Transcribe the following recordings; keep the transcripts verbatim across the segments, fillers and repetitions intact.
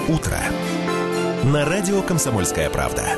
утро» на радио «Комсомольская правда».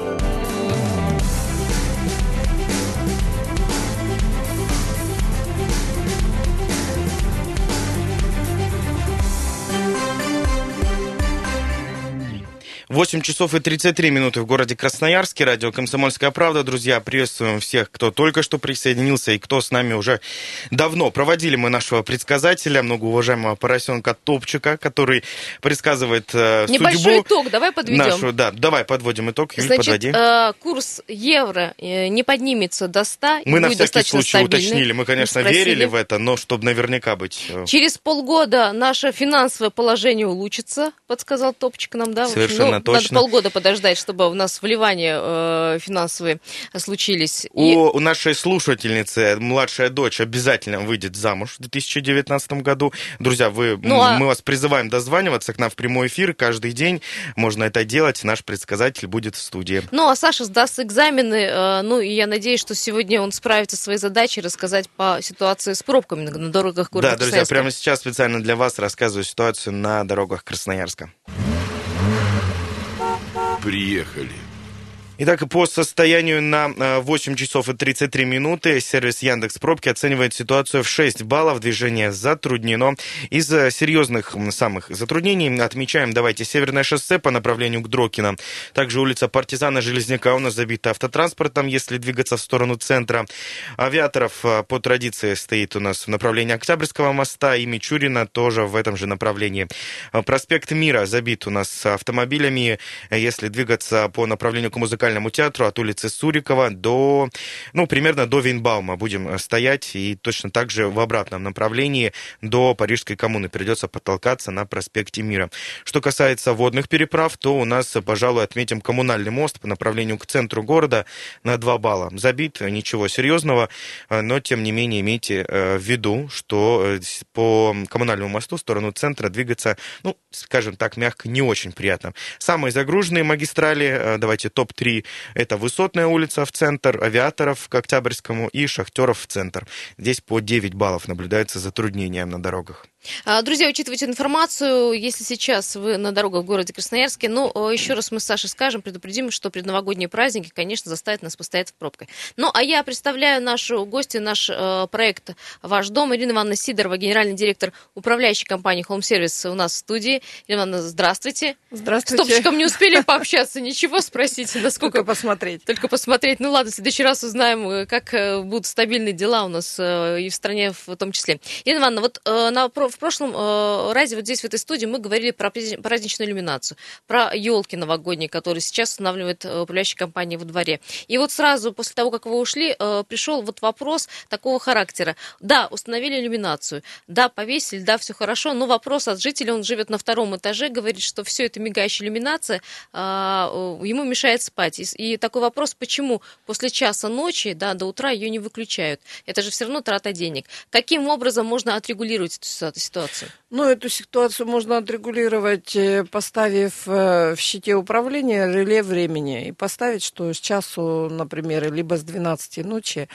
восемь часов и тридцать три минуты в городе Красноярске. Радио «Комсомольская правда». Друзья, приветствуем всех, кто только что присоединился и кто с нами уже давно. Проводили мы нашего предсказателя, многоуважаемого поросенка Топчика, который предсказывает э, судьбу. Небольшой итог, давай подведем. Нашу, да, давай подводим итог. Юль, Значит, подводи. Э, курс евро э, не поднимется до ста. Мы на всякий случай стабильный. уточнили. Мы, конечно, Мы верили в это, но чтобы наверняка быть... Через полгода наше финансовое положение улучшится, подсказал Топчик нам, да? Совершенно ну, точно. Надо полгода подождать, чтобы у нас вливания э, финансовые случились. У, И... у нашей слушательницы младшая дочь обязательно выйдет замуж в две тысячи девятнадцатом году. Друзья, вы, ну, а... мы вас призываем дозваниваться к нам в прямой эфир каждый день. Можно это делать. Наш предсказатель будет в студии. Ну, а Саша сдаст экзамены. Э, ну, и я надеюсь, что сегодня он справится со своей задачей рассказать по ситуации с пробками на дорогах города Да, друзья, прямо сейчас специально для вас рассказываю ситуацию на дорогах Красноярска. Приехали. Итак, по состоянию на восемь часов и тридцать три минуты сервис Яндекс.Пробки оценивает ситуацию в шесть баллов. Движение затруднено. Из серьезных самых затруднений отмечаем, давайте, Северное шоссе по направлению к Дрокино. Также улица Партизана Железняка у нас забита автотранспортом, если двигаться в сторону центра. Авиаторов по традиции стоит у нас в направлении Октябрьского моста, и Мичурина тоже в этом же направлении. Проспект Мира забит у нас автомобилями, если двигаться по направлению к музыкальному театру от улицы Сурикова до, ну, примерно до Вейнбаума будем стоять, и точно так же в обратном направлении до Парижской коммуны придется потолкаться на проспекте Мира. Что касается водных переправ, то у нас, пожалуй, отметим Коммунальный мост по направлению к центру города на два балла. Забит, ничего серьезного, но, тем не менее, имейте в виду, что по Коммунальному мосту в сторону центра двигаться, ну, скажем так, мягко, не очень приятно. Самые загруженные магистрали, давайте топ-три, это Высотная улица в центр, Авиаторов к Октябрьскому и Шахтеров в центр. Здесь по девять баллов наблюдается затруднение на дорогах. Друзья, учитывайте информацию, если сейчас вы на дорогах в городе Красноярске, ну, еще раз мы с Сашей скажем, предупредим, что предновогодние праздники, конечно, заставят нас постоять в пробках. Ну, а я представляю нашу гостью, наш э, проект «Ваш дом». Ирина Ивановна Сидорова, генеральный директор управляющей компании Home Service у нас в студии. Ирина Ивановна, здравствуйте. Здравствуйте. С Топчиком не успели пообщаться, ничего спросите, насколько... Только посмотреть. Только посмотреть. Ну, ладно, в следующий раз узнаем, как будут стабильные дела у нас э, и в стране в том числе. Ирина Ивановна, вот э, на в прошлом э, разе вот здесь, в этой студии, мы говорили про праздничную иллюминацию, про елки новогодние, которые сейчас устанавливает управляющая компания во дворе. И вот сразу после того, как вы ушли, э, пришел вот вопрос такого характера. Да, установили иллюминацию, да, повесили, да, все хорошо, но вопрос от жителя, он живет на втором этаже, говорит, что все это мигающая иллюминация, э, ему мешает спать. И, и такой вопрос, почему после часа ночи, да, до утра ее не выключают? Это же все равно трата денег. Каким образом можно отрегулировать эту ситуацию? Ну, эту ситуацию можно отрегулировать, поставив в щите управления реле времени и поставить, что с часу, например, либо с двенадцати ночи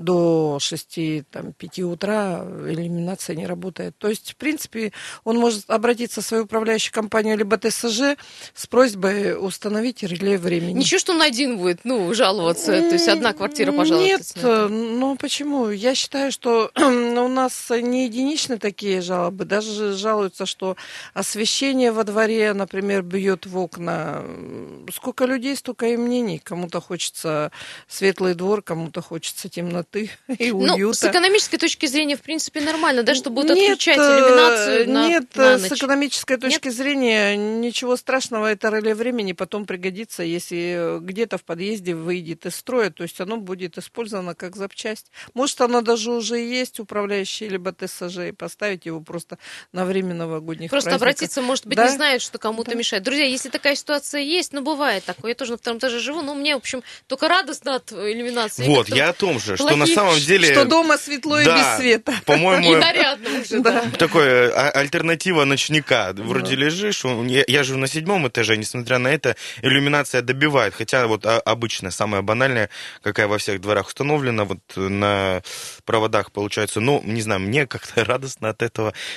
до шести, там, пяти утра иллюминация не работает. То есть, в принципе, он может обратиться в свою управляющую компанию либо ТСЖ с просьбой установить реле времени. Ничего, что он один будет, ну, жаловаться, то есть одна квартира, пожалуйста. Нет, ну почему? Я считаю, что у нас не единичные такие жалобы, даже жалуются, что освещение во дворе, например, бьет в окна. Сколько людей, столько и мнений. Кому-то хочется светлый двор, кому-то хочется темноты и уюта. Ну, с экономической точки зрения, в принципе, нормально, да, что будут нет, отключать иллюминацию на, Нет, на с ночь. экономической точки Нет? зрения ничего страшного, это реле времени потом пригодится, если где-то в подъезде выйдет из строя, то есть оно будет использовано как запчасть. Может, оно даже уже есть, управляющий либо ТСЖ, и поставить его просто на время новогодних Просто праздников. обратиться, может быть, да? не знают, что кому-то да. мешает. Друзья, если такая ситуация есть, ну, бывает такое, я тоже на втором этаже живу, но мне, в общем, только радостно от иллюминации. Вот, я о том же, что плохих, на самом деле... Что дома светло и да, без света. По-моему... И нарядно уже, да. Такое альтернатива ночника. Вроде да. лежишь, я, я живу на седьмом этаже, несмотря на это, иллюминация добивает. Хотя вот обычная, самая банальная, какая во всех дворах установлена, вот на проводах получается, ну, не знаю, мне как-то радостно от этого. Вроде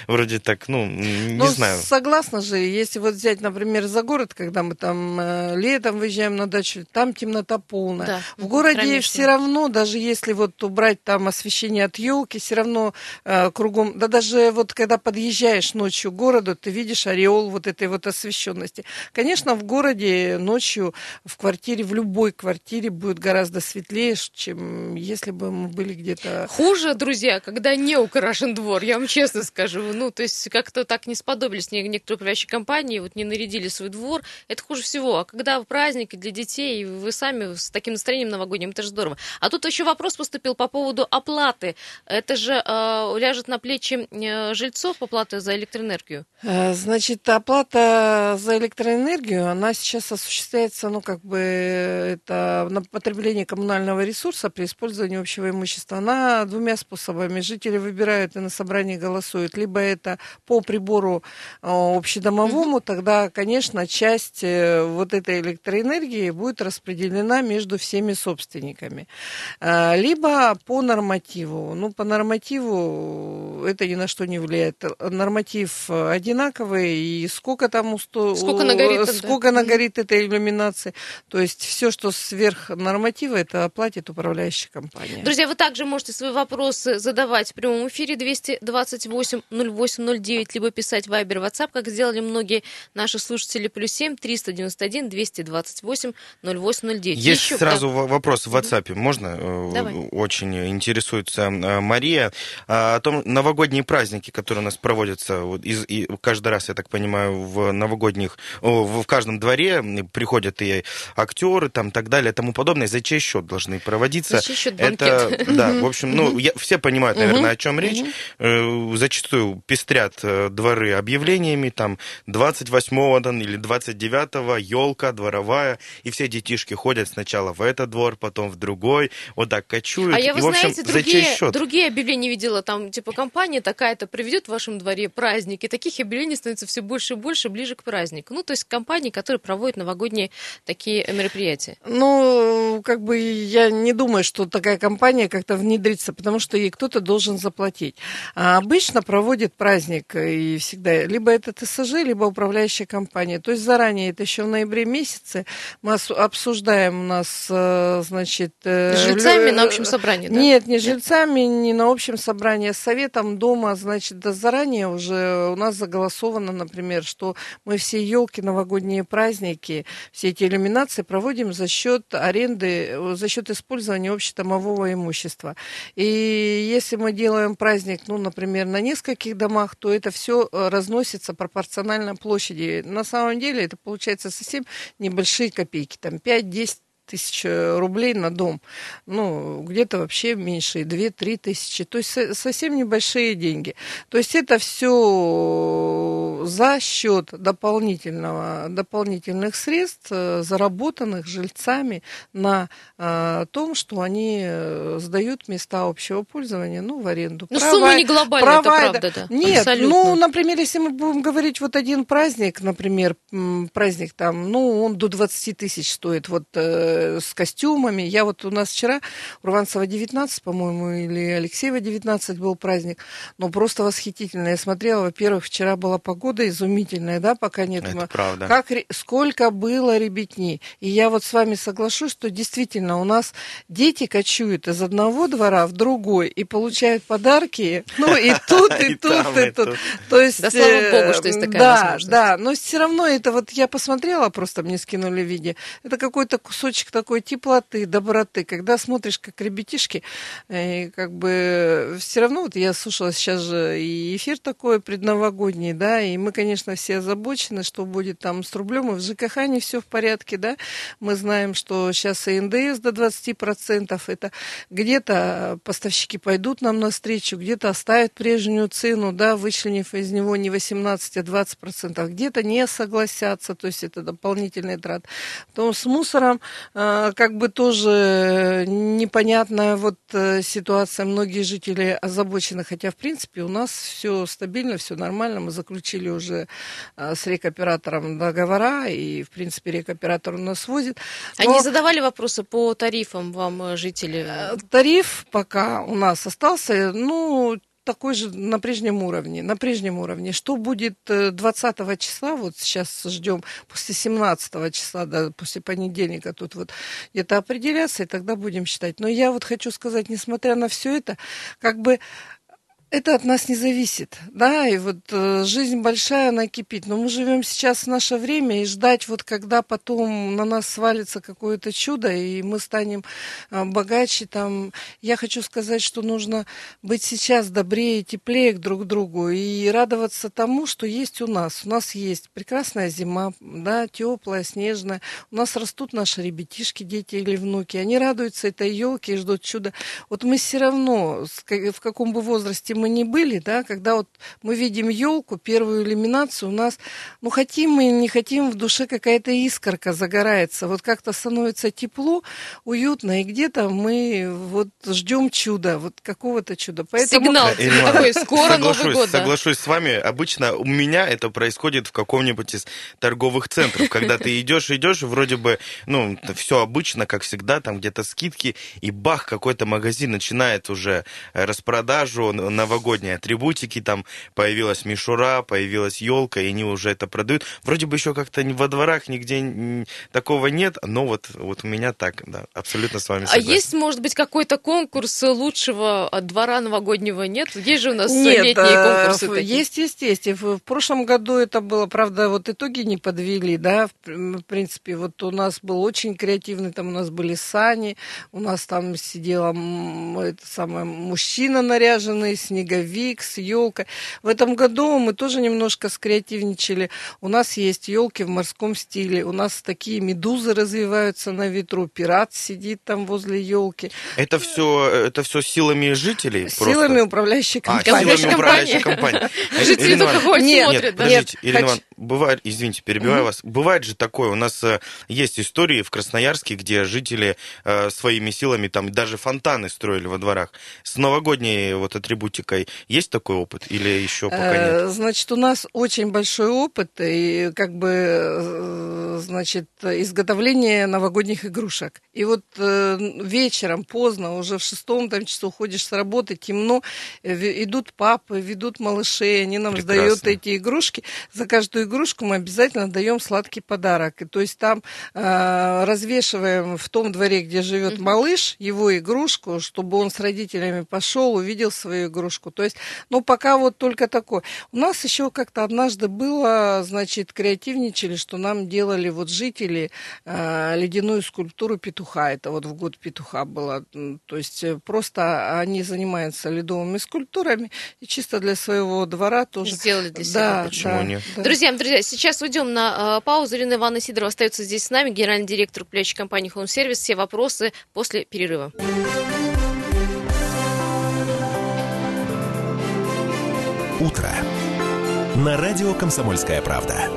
так, ну, не Ну, знаю. согласна же, если вот взять, например, за город, когда мы там э, летом выезжаем на дачу, там темнота полная. Да, В мгм, городе кромешная. все равно, даже если вот убрать там освещение от елки, все равно э, кругом, да даже вот когда подъезжаешь ночью к городу, ты видишь ореол вот этой вот освещенности. Конечно, в городе ночью в квартире, в любой квартире будет гораздо светлее, чем если бы мы были где-то... Хуже, друзья, когда не украшен двор, я вам честно скажу. Ну, то есть как-то так не сподобились не- некоторые управляющие компании, вот не нарядили свой двор, это хуже всего. А когда праздник для детей, и вы сами с таким настроением новогодним, это же здорово. А тут еще вопрос поступил по поводу оплаты. Это же э, ляжет на плечи э, жильцов оплата за электроэнергию? Э, Значит, оплата за электроэнергию, она сейчас осуществляется, ну, как бы, это на потребление коммунального ресурса при использовании общего имущества. Она двумя способами. Жители выбирают и на собрании голосуют. Либо это по прибору э, общедомовому, тогда, конечно, часть э, вот этой электроэнергии будет распределена между всеми собственниками. Э, Либо по нормативу. Ну, по нормативу это ни на что не влияет. Норматив одинаковый, и сколько там усто... Сколько нагорит, да. сколько нагорит этой иллюминации. То есть все, что сверх норматива, это оплатит управляющая компания. Друзья, вы также можете свои вопросы задавать в прямом эфире двести двадцать восемь ноль восемь ноль девять, либо писать в Viber, WhatsApp, как сделали многие наши слушатели, плюс семь триста девяносто один двести двадцать восемь ноль восемь ноль девять. Есть Еще, сразу да. в- вопрос в WhatsApp. Можно? Э, Давай. Очень интересуется э, Мария. А, О том, новогодние праздники, которые у нас проводятся вот из, и каждый раз, я так понимаю, в новогодних, о, в в каждом дворе приходят и актеры, там, так далее, тому подобное. За чей счет должны проводиться? За чей счет Это, банкет? да, в общем, ну, я- все понимают, наверное, Мгм. о чем речь. Э, Зачастую пестрят э, дворы объявлениями, там, двадцать восьмого там, или двадцать девятого елка дворовая, и все детишки ходят сначала в этот двор, потом в другой, вот так кочуют. А я, вы и, в общем, знаете, за чей другие, счет? другие объявления видела, там, типа, компания такая-то проведет в вашем дворе праздник, и таких объявлений становится все больше и больше ближе к празднику. Ну, то есть компании, которые проводят новогодние такие мероприятия. Ну, как бы я не думаю, что такая компания как-то внедрится, потому что ей кто-то должен заплатить. А обычно проводит праздник и всегда либо это ТСЖ, либо управляющая компания. То есть заранее, это еще в ноябре месяце, мы ос- обсуждаем у нас, э, значит... э, С жильцами лю- на общем собрании, да? Нет, не с жильцами, не на общем собрании, а с советом дома, значит, да заранее уже у нас заголосовано, например, что мы все елки, новогодние праздники, все эти иллюминации проводим за счет аренды, э, за счет использования общедомового имущества. И если мы делаем праздник, ну, например, на нескольких домах, то это все разносится пропорционально площади. На самом деле это получается совсем небольшие копейки, там пять-десять тысяч рублей на дом. Ну, где-то вообще меньше, две-три тысячи. То есть со- совсем небольшие деньги. То есть это все за счет дополнительного, дополнительных средств, э, заработанных жильцами на э, том, что они э, сдают места общего пользования, ну, в аренду. Ну, Права- сумма не глобальная, это провайдер- правда, да. Нет, Абсолютно. ну, например, если мы будем говорить вот один праздник, например, м, праздник там, ну, он до двадцать тысяч стоит, вот э, с костюмами. Я вот у нас вчера, у Рванцева девятнадцать, по-моему, или Алексеева девятнадцать был праздник, но просто восхитительно. Я смотрела, во-первых, вчера была погода изумительная, да, пока нет. Это правда. Как, ре- сколько было ребятни. И я вот с вами соглашусь, что действительно у нас дети кочуют из одного двора в другой и получают подарки, ну, и тут, и И тут, там, и и тут. тут. То есть, Да, слава э, богу, что есть такая да, возможность. Да, но все равно это вот я посмотрела, просто мне скинули видео, это какой-то кусочек такой теплоты, доброты, когда смотришь, как ребятишки, и как бы все равно, вот я слушала сейчас же и эфир такой предновогодний, да, и мы, конечно, все озабочены, что будет там с рублем, и в ЖКХ не все в порядке, да, мы знаем, что сейчас и эн дэ эс до двадцати процентов, это где-то поставщики пойдут нам навстречу, где-то оставят прежнюю цену, да, вычленив из него не восемнадцать, а двадцать процентов, где-то не согласятся, то есть это дополнительный трат. Потом с мусором э, как бы тоже непонятная вот э, ситуация, многие жители озабочены, хотя в принципе у нас все стабильно, все нормально, мы заключили уже э, с рекоператором договора, и в принципе рекоператор у нас возит. Они Но- задавали вопросы по тарифам вам, э, жители? Э, Тариф пока у нас остался, ну, такой же на прежнем уровне, на прежнем уровне. Что будет двадцатого числа, вот сейчас ждем после семнадцатого числа, да, после понедельника тут вот где-то определяться, и тогда будем считать. Но я вот хочу сказать, несмотря на все это, как бы это от нас не зависит, да, и вот э, жизнь большая, она кипит, но мы живем сейчас в наше время, и ждать вот, когда потом на нас свалится какое-то чудо, и мы станем э, богаче, там, я хочу сказать, что нужно быть сейчас добрее, теплее друг к другу, и радоваться тому, что есть у нас. У нас есть прекрасная зима, да, теплая, снежная, у нас растут наши ребятишки, дети или внуки, они радуются этой елке и ждут чуда. Вот мы все равно, в каком бы возрасте мы не были, да, когда вот мы видим елку, первую иллюминацию, у нас, ну, хотим мы, не хотим, в душе какая-то искорка загорается, вот как-то становится тепло, уютно, и где-то мы вот ждем чуда, вот какого-то чуда. Поэтому... Сигнал, Ирина, такой, скоро соглашусь, Новый год. Да. Соглашусь с вами, обычно у меня это происходит в каком-нибудь из торговых центров, когда ты идешь, идешь, вроде бы, ну, все обычно, как всегда, там где-то скидки, и бах, какой-то магазин начинает уже распродажу, новогодние атрибутики, там появилась мишура, появилась елка, и они уже это продают. Вроде бы еще как-то во дворах нигде такого нет, но вот, вот у меня так, да, абсолютно с вами согласен. А есть, может быть, какой-то конкурс лучшего двора новогоднего? Нет? Есть же у нас Нет, летние конкурсы такие. Есть, есть, есть. В, в прошлом году это было, правда, вот итоги не подвели, да, в, в принципе, вот у нас был очень креативный, там у нас были сани, у нас там сидела это самое, мужчина наряженный, снеговик с елкой. В этом году мы тоже немножко скреативничали. У нас есть елки в морском стиле, у нас такие медузы развиваются на ветру, пират сидит там возле елки. Это все, это все силами жителей? Силами просто? управляющей А, компании. силами управляющей компании. Жители Ирина только Ивановна, ходят, Нет, смотрят. Нет, да? подождите, Ирина хочу- Ивановна, бывает, извините, перебиваю вас, бывает же такое, у нас э, есть истории в Красноярске, где жители э, своими силами там даже фонтаны строили во дворах. С новогодней вот атрибутикой есть такой опыт или еще пока нет? Э, Значит, у нас очень большой опыт и как бы, э, значит, изготовление новогодних игрушек. И вот э, вечером, поздно, уже в шестом там часу ходишь с работы, темно, э, идут папы, ведут малышей, они нам Прекрасно. сдают эти игрушки. За каждую игрушку мы обязательно даем сладкий подарок. И, то есть там э, развешиваем в том дворе, где живет mm-hmm. малыш, его игрушку, чтобы он с родителями пошел, увидел свою игрушку. То есть, ну, пока вот только такое. У нас еще как-то однажды было, значит, креативничали, что нам делали вот жители э, ледяную скульптуру петуха. Это вот в год петуха было. То есть просто они занимаются ледовыми скульптурами и чисто для своего двора тоже. Сделали для себя. Да, Почему да, нет? да. Друзья, друзья, сейчас уйдем на э, паузу. Ирина Ивановна Сидорова остается здесь с нами, генеральный директор управляющей компании Home Service. Все вопросы после перерыва. Утро. На радио «Комсомольская правда».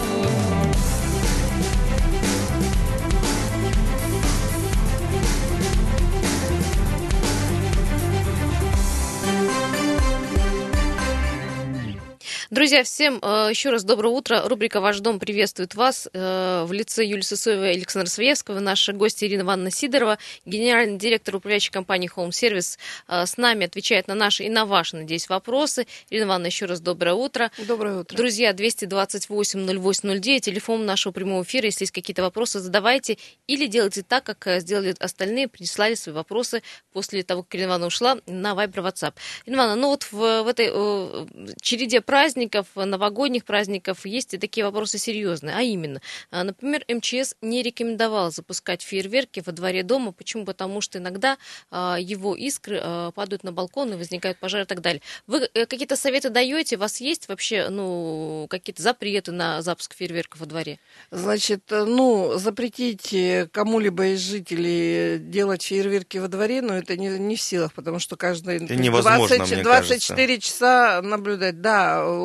Друзья, всем э, еще раз доброе утро. Рубрика «Ваш дом» приветствует вас э, в лице Юлии Сысоевой и Александра Своевского. Наши гости Ирина Ивановна Сидорова, генеральный директор управляющей компании Home Service, э, с нами отвечает на наши и на ваши, надеюсь, вопросы. Ирина Ивановна, еще раз доброе утро. Доброе утро. Друзья, двести двадцать восемь ноль восемь ноль девять, телефон нашего прямого эфира. Если есть какие-то вопросы, задавайте или делайте так, как сделали остальные, прислали свои вопросы после того, как Ирина Ивановна ушла, на Viber, WhatsApp. Ирина Ивановна, ну вот в, в этой э, череде праздников, новогодних праздников есть и такие вопросы серьезные, а именно, например, эм че эс не рекомендовал запускать фейерверки во дворе дома. Почему? Потому что иногда его искры падают на балкон и возникают пожары и так далее. Вы какие-то советы даете? У вас есть вообще, ну, какие-то запреты на запуск фейерверков во дворе? Значит, ну, запретить кому-либо из жителей делать фейерверки во дворе, но это не, не в силах, потому что каждый Это невозможно, двадцать, мне двадцать четыре кажется. часа наблюдать. Да,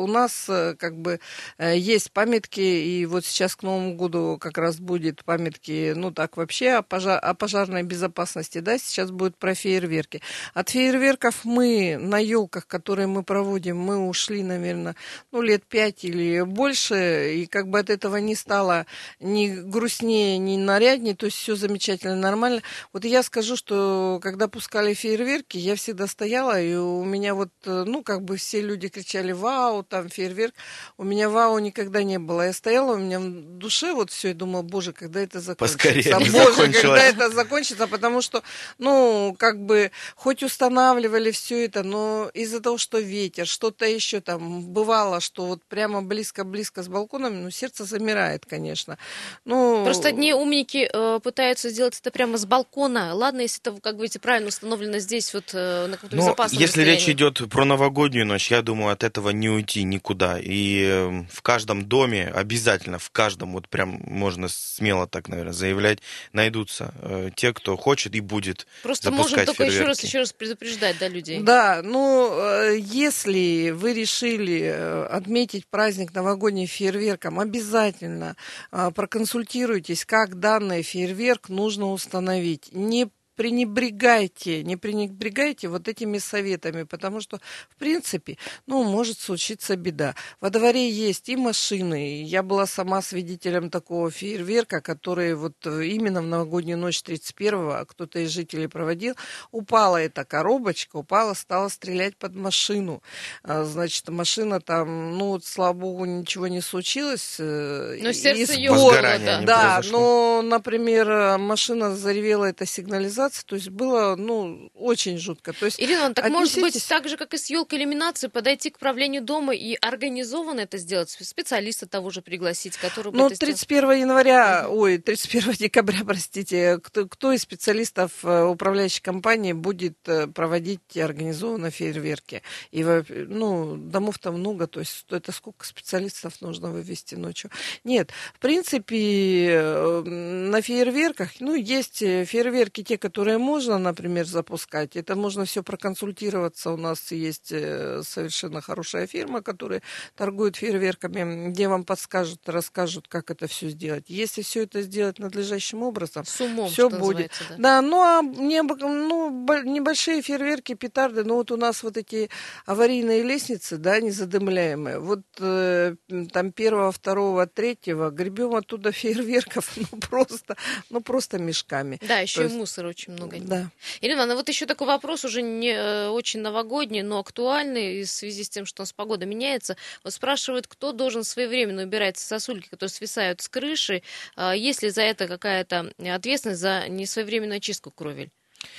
у нас как бы есть памятки, и вот сейчас к Новому году как раз будет памятки, ну так вообще о, пожар, о пожарной безопасности, да, сейчас будет про фейерверки. От фейерверков мы на елках, которые мы проводим, мы ушли, наверное, ну лет пять или больше, и как бы от этого не стало ни грустнее, ни наряднее, то есть все замечательно, нормально. Вот я скажу, что когда пускали фейерверки, я всегда стояла, и у меня вот, ну, как бы все люди кричали «Вау!», там фейерверк. У меня «Вау!» никогда не было. Я стояла, у меня в душе вот все, и думала, боже, когда это закончится? Поскорее Боже, закончилось. когда это закончится? Потому что, ну, как бы, хоть устанавливали все это, но из-за того, что ветер, что-то еще там, бывало, что вот прямо близко-близко с балконом, ну, сердце замирает, конечно. Ну, Просто одни умники э, пытаются сделать это прямо с балкона. Ладно, если это, как говорите, правильно установлено здесь, вот э, на каком-то Но безопасном если расстоянии. речь идет про новогоднюю ночь, я думаю, от этого не уйти никуда. И э, в каждом доме, обязательно в каждом, вот прям можно смело так, наверное, заявлять, найдутся э, те, кто хочет и будет Просто можем запускать только еще раз, фейерверки. еще раз предупреждать, да, людей. Да, ну, э, если вы решили э, отметить праздник новогодним фейерверком, обязательно э, проконсультируйтесь, как данный фейерверк нужно установить. Не пренебрегайте, не пренебрегайте вот этими советами, потому что, в принципе, ну, может случиться беда. Во дворе есть и машины. Я была сама свидетелем такого фейерверка, который вот именно в новогоднюю ночь тридцать первого, а кто-то из жителей проводил, упала эта коробочка, упала, стала стрелять под машину. Значит, машина там, ну, вот, слава богу, ничего не случилось. Но сердце Из ёкнуло, Возгорание да. не Да, произошло. но, например, машина заревела, это сигнализация, то есть было, ну, очень жутко. То есть Ирина, так может быть отнеситесь- так же, как и с елкой иллюминации, подойти к правлению дома и организованно это сделать, специалиста того же пригласить, который бы Ну, это сделал? тридцать первого января, ой, тридцать первого декабря, простите, кто, кто из специалистов э, управляющей компании будет э, проводить организованно фейерверки? И, во- ну, домов-то много, то есть это сколько специалистов нужно вывести ночью? Нет, в принципе, э, на фейерверках, ну, есть э, фейерверки, те, которые можно, например, запускать. Это можно все проконсультироваться. У нас есть э, совершенно хорошая фирма, которая торгует фейерверками, где вам подскажут, расскажут, как это все сделать. Если все это сделать надлежащим образом, С умом, все что будет. называется, да. Да, ну а не, ну, бо- небольшие фейерверки, петарды, ну вот у нас вот эти аварийные лестницы, да, незадымляемые. Вот э, там первого, второго, третьего гребем оттуда фейерверков, ну просто, ну просто мешками. Да, еще То и есть- мусора очень много. Да. Ирина, ну вот еще такой вопрос, уже не э, очень новогодний, но актуальный в связи с тем, что у нас погода меняется. Вот спрашивают, кто должен своевременно убирать сосульки, которые свисают с крыши, э, есть ли за это какая-то ответственность за несвоевременную очистку кровель?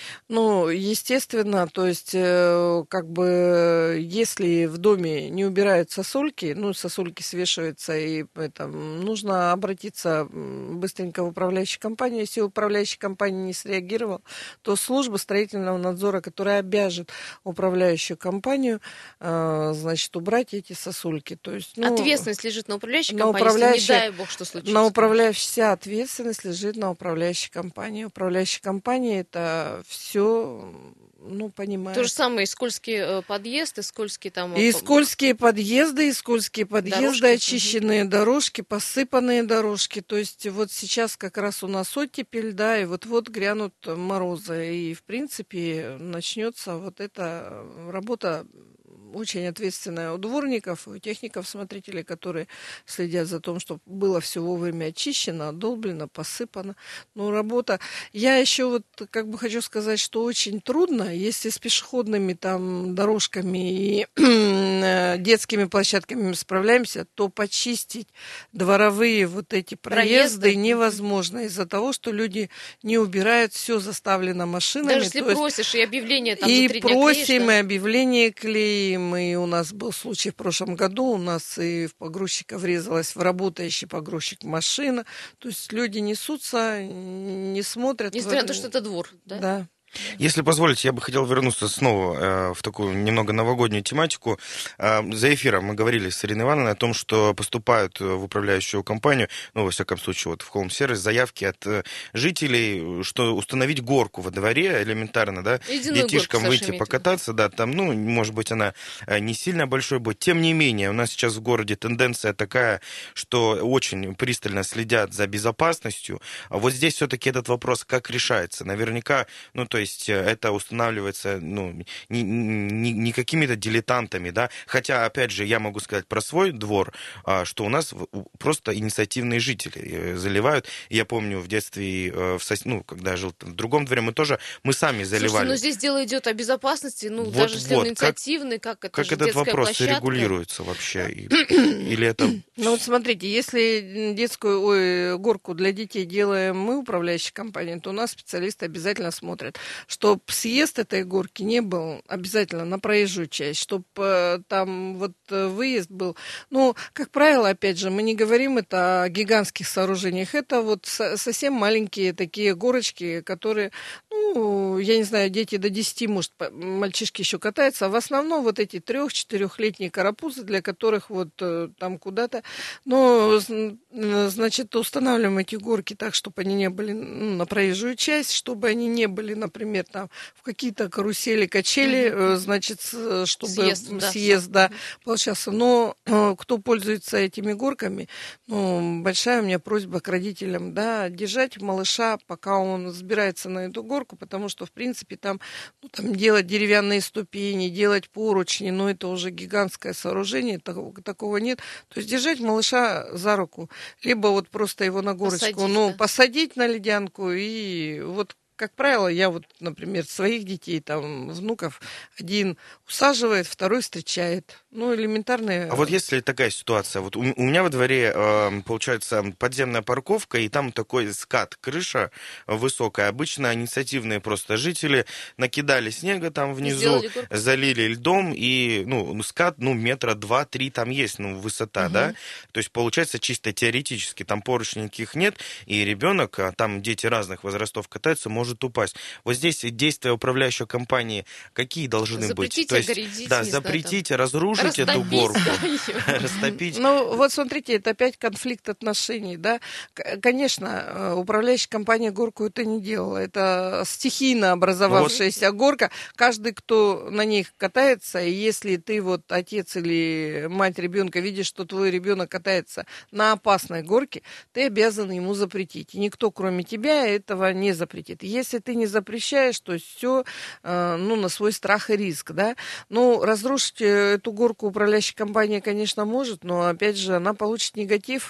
Ну, естественно, то есть, э, как бы, если в доме не убирают сосульки, ну, сосульки свешиваются, и это, нужно обратиться м, быстренько в управляющую компанию. Если управляющая компания не среагировала, то служба строительного надзора, которая обяжет управляющую компанию, э, значит, убрать эти сосульки. То есть, ну, Ответственность лежит на управляющей на компании, если управляющей- не дай бог, что случится. на управляющей, вся ответственность лежит на управляющей компании. Управляющая компания это все, ну, понимает. То же самое и скользкий э, подъезд, и скользкий там... И э, скользкие подъезды, и скользкие подъезды, Дорожки, очищенные дорожки, посыпанные дорожки. То есть вот сейчас как раз у нас оттепель, да, и вот-вот грянут морозы. И, в принципе, начнется вот эта работа очень ответственная у дворников, у техников, смотрителей, которые следят за тем, чтобы было все вовремя очищено, одолблено, посыпано. Ну, работа... Я еще вот как бы хочу сказать, что очень трудно, если с пешеходными там дорожками и детскими площадками мы справляемся, то почистить дворовые вот эти проезды, Проезды. невозможно из-за того, что люди не убирают, все заставлено машинами. Даже если то есть- просишь, и объявление там и за три дня просим, клеишь, и да? объявление клеим. И у нас был случай в прошлом году. У нас и в погрузчика врезалась в работающий погрузчик машина. То есть люди несутся, не смотрят. Несмотря на то, что это двор, да? Да. Если позволите, я бы хотел вернуться снова э, в такую немного новогоднюю тематику. Э, за эфиром мы говорили с Ириной Ивановной о том, что поступают в управляющую компанию, ну, во всяком случае, вот в Home Service, заявки от э, жителей, что установить горку во дворе элементарно, да, Единую детишкам горку, Саша, выйти имеете в виду? покататься, да, там, ну, может быть, она э, не сильно большой будет. Тем не менее, у нас сейчас в городе тенденция такая, что очень пристально следят за безопасностью. А вот здесь все-таки этот вопрос как решается? Наверняка, ну, то есть это устанавливается, ну, не, не, не какими-то дилетантами, да, хотя, опять же, я могу сказать про свой двор, что у нас просто инициативные жители заливают. Я помню в детстве, в сос... ну, когда я жил в другом дворе, мы тоже, мы сами заливали. Слушайте, но здесь дело идет о безопасности, ну, вот, даже если вот. он инициативный, как, как это Как же этот детская вопрос площадка. регулируется вообще? Или это... Ну вот смотрите, если детскую ой, горку для детей делаем мы, управляющая компания, то у нас специалисты обязательно смотрят, чтобы съезд этой горки не был обязательно на проезжую часть, чтобы э, там вот э, выезд был. Ну, как правило, опять же, мы не говорим это о гигантских сооружениях, это вот со- совсем маленькие такие горочки, которые, ну, я не знаю, дети до десяти, может, по- мальчишки еще катаются, а в основном вот эти трех-четырехлетние карапузы, для которых вот э, там куда-то. Но, значит, устанавливаем эти горки так, чтобы они не были, ну, на проезжую часть, чтобы они не были, например, там в какие-то карусели, качели, mm-hmm. значит, чтобы съезд, да, съезд да, получался. Но кто пользуется этими горками, ну, большая у меня просьба к родителям, да, держать малыша, пока он взбирается на эту горку, потому что, в принципе, там, ну, там делать деревянные ступени, делать поручни, ну, это уже гигантское сооружение, такого, такого нет. То есть держать малыша за руку, либо вот просто его на горочку, посадить, ну, да. посадить на ледянку, и вот, как правило, я вот, например, своих детей, там, внуков, один усаживает, второй встречает. Ну, элементарные... А вот если такая ситуация, вот у, у меня во дворе, э, получается, подземная парковка, и там такой скат, крыша высокая. Обычно инициативные просто жители накидали снега там внизу, залили льдом, и, ну, скат, ну, метра два-три там есть, ну, высота, угу. да? То есть, получается, чисто теоретически, там поручней никаких нет, и ребенок, а там дети разных возрастов катаются, может упасть. Вот здесь действия управляющей компании какие должны запретить, быть? То есть, огородить, да, не запретить, знаю, разрушить растопить, эту горку, да, растопить. Ну, вот смотрите, это опять конфликт отношений, да. Конечно, управляющая компания горку это не делала. Это стихийно образовавшаяся вот. горка. Каждый, кто на них катается, и если ты вот отец или мать ребенка видишь, что твой ребенок катается на опасной горке, ты обязан ему запретить. И никто, кроме тебя, этого не запретит. Если ты не запрещаешь, то все, ну, на свой страх и риск, да. Ну, разрушить эту горку управляющая компания, конечно, может, но, опять же, она получит негатив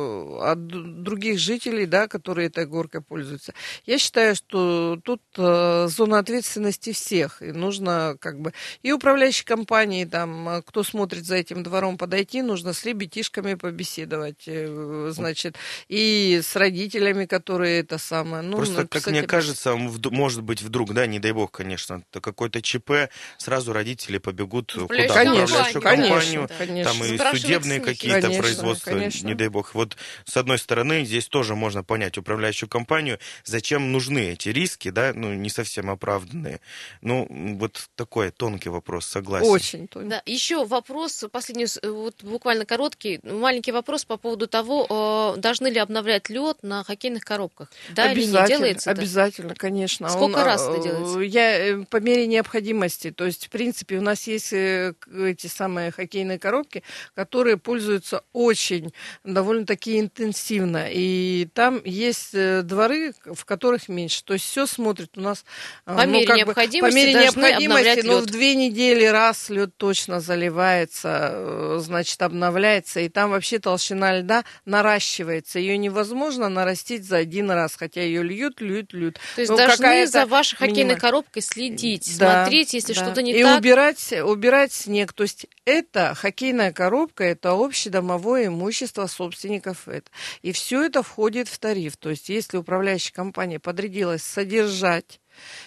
от других жителей, да, которые этой горкой пользуются. Я считаю, что тут зона ответственности всех, и нужно как бы и управляющей компании, там, кто смотрит за этим двором, подойти, нужно с ребятишками побеседовать, значит, и с родителями, которые это самое. Ну, просто, как мне этим... кажется, может быть, вдруг, да, не дай бог, конечно, какой-то ЧП, сразу родители побегут куда? В управляющую компанию, конечно, там и судебные какие-то конечно, производства, конечно. Не дай бог. Вот, с одной стороны, здесь тоже можно понять управляющую компанию, зачем нужны эти риски, да, ну, не совсем оправданные. Ну, вот такой тонкий вопрос, согласен. Очень тонкий. Да, еще вопрос, последний, вот буквально короткий, маленький вопрос по поводу того, должны ли обновлять лед на хоккейных коробках. Да или не делается это? Обязательно, конечно. Сколько Он, раз это делается? Я по мере необходимости. То есть, в принципе, у нас есть эти самые хоккейные коробки, которые пользуются очень довольно-таки интенсивно. И там есть дворы, в которых меньше. То есть все смотрит у нас по ну, мере как необходимости. Бы, по мере необходимости, но лед. в две недели раз лед точно заливается, значит, обновляется. И там вообще толщина льда наращивается. Ее невозможно нарастить за один раз, хотя ее льют, льют, льют. То есть но должны за вашей хоккейной минимум... коробкой следить, да, смотреть, если да. что-то не и так. И убирать, убирать снег. То есть это хоккейная коробка, это общедомовое имущество собственников. Это. И все это входит в тариф. То есть если управляющая компания подрядилась содержать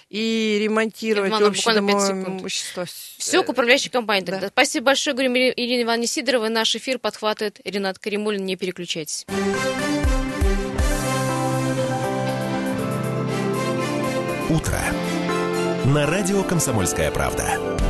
и ремонтировать общедомовое имущество. Все к управляющей компании тогда. Да. Спасибо большое, говорим Ирине Ивановне Сидоровой. Наш эфир подхватывает Ренат Каримуллин. Не переключайтесь. Утро На радио «Комсомольская правда».